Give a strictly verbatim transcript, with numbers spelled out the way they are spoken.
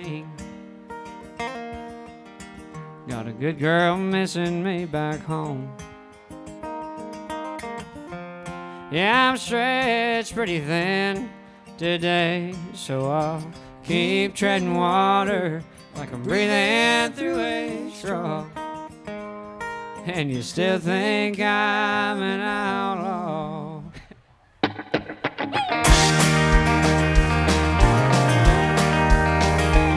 king. Got a good girl missing me back home. Yeah, I'm stretched pretty thin today, so I'll keep treading water like I'm breathing through a straw. And you still think I'm an